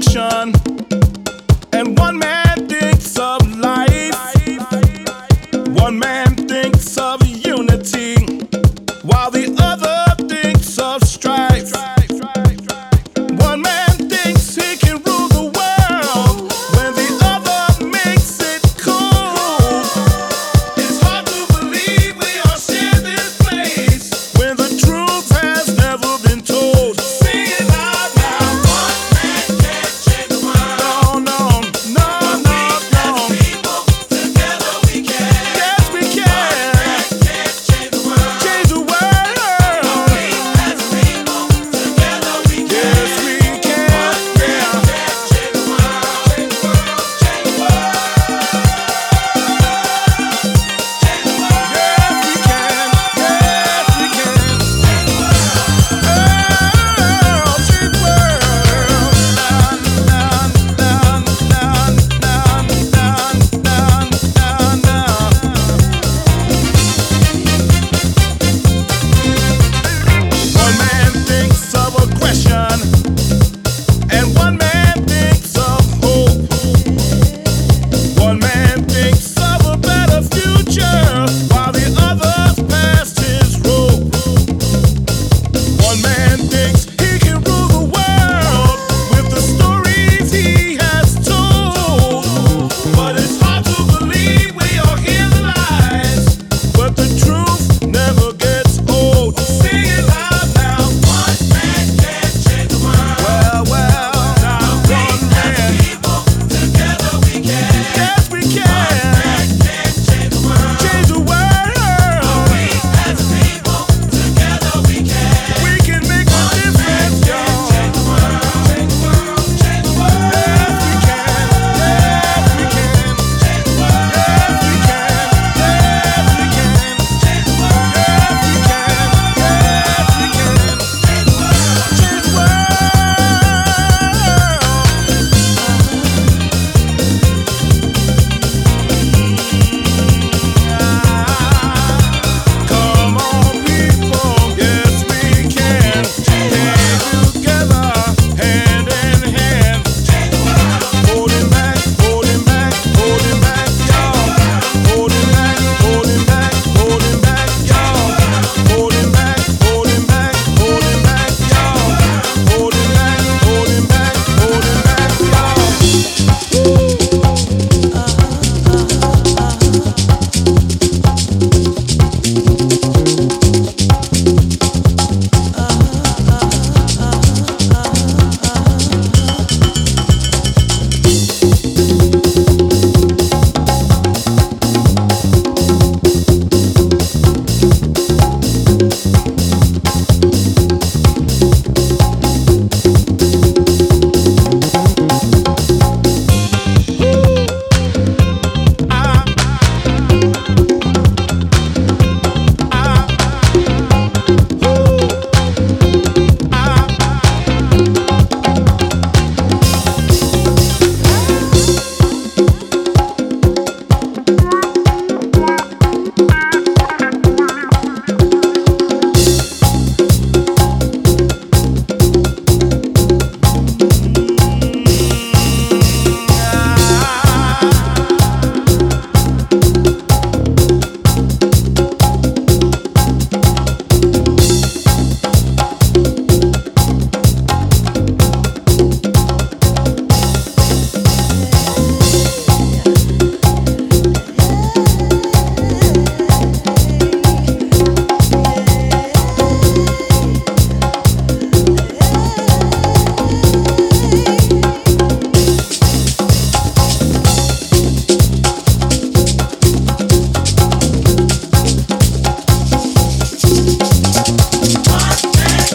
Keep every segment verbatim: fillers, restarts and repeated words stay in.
question, and one man thinks of life, one man thinks of unity, while the other thinks of strife. One man thinks he can rule the world when the other makes it cool. It's hard to believe we all share this place when the truth has never been told. Sing it loud now. One man can't change the world. No, no, no, no, no. As people, together we can. Yes, we can. One man can't change the world. Change the world. But we as people, together we can. Yes, we can. One man can't change the world. Change the world. Change the world. Change the world. Yes, we can. Yes, we can. Oh, change the world. Na, na, na, na, na, na, na, na. One man thinks of aggression, and one man thinks of hope. One man thinks of a better future, while the other's past his rope. One man thinks he can rule the world with the stories he has told. But it's hard to believe we all hear the lies, but the truth never gets old. Sing it loud now. One man can't change the world. Well, well, now one man. People, together we can. Yes, we can. One man can't change the world. Change the world. But we as people, together we can. We can make a difference, y'all. Change the world. Change the world. Change the world. Yes, we can. Yes, we can. Change the world. Yes, we can. Yes, we can. Change the world. Yes, we can. Yes, we can. Change the world. Change the world. Come on, people, yes we can. Stand together, hand in hand. Holding back, holding back, holding back, y'all. Holding back, holding back, holding back, y'all. Holding back, holding back, holding back, y'all. Holding back, holding back, holding back, y'all.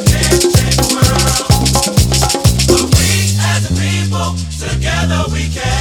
Together we can.